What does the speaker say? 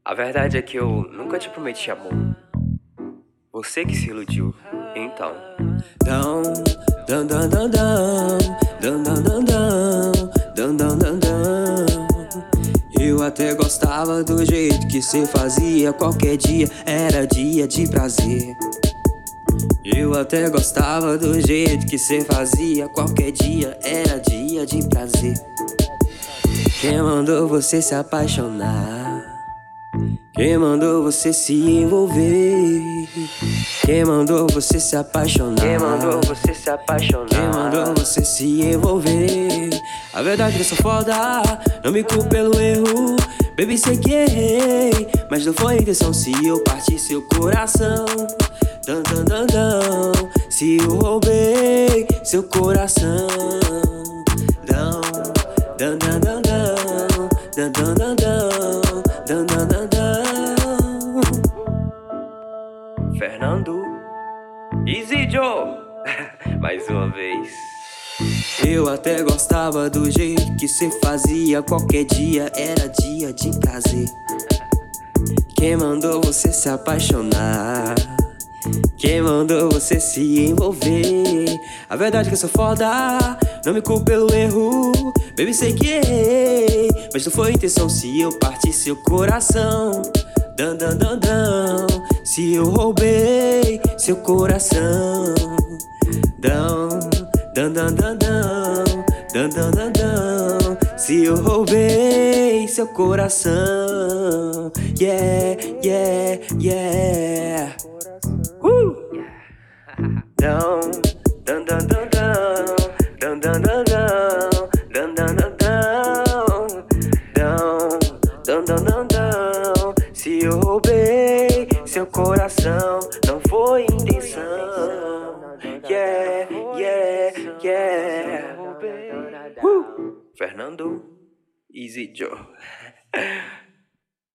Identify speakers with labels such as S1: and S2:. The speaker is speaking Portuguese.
S1: A verdade é que eu nunca te prometi amor. Você que se iludiu, então.
S2: Dão, dão, dão, dão, dão, dão, dão, dão, dão, dão, dão, dão. Eu até gostava do jeito que cê fazia. Qualquer dia era dia de prazer. Eu até gostava do jeito que cê fazia. Qualquer dia era dia de prazer. Quem mandou você se apaixonar? Quem mandou você se envolver? Quem mandou você se apaixonar?
S1: Quem mandou você se apaixonar?
S2: Quem mandou você se envolver? A verdade é que eu sou foda, não me culpe pelo erro. Baby, sei que errei, mas não foi intenção. Se eu parti seu coração, dan, dan, dan, dan. Se eu roubei seu coração, dan, dan, dan, dan, dan, dan, dan, dan, dan, dan, dan, dan.
S1: Fernando Easy Joe. Mais uma vez.
S2: Eu até gostava do jeito que cê fazia. Qualquer dia era dia de prazer. Quem mandou você se apaixonar? Quem mandou você se envolver? A verdade é que eu sou foda, não me culpe pelo erro. Baby, sei que errei, mas não foi intenção. Se eu parti seu coração, dan, dan, dan, dan. Se eu roubei seu coração, dan, dan, dan, dan, dan, dan, dan, dan, dan. Se eu roubei seu coração, yeah, yeah, yeah.
S1: Dão, dão, dão, dão, dão, dão, dão, dão, dão, dão, dão, dão, dão, dão, dão, dão. Se eu roubei seu coração, não foi intenção. Yeah, yeah, yeah. Fernando Easy Joe.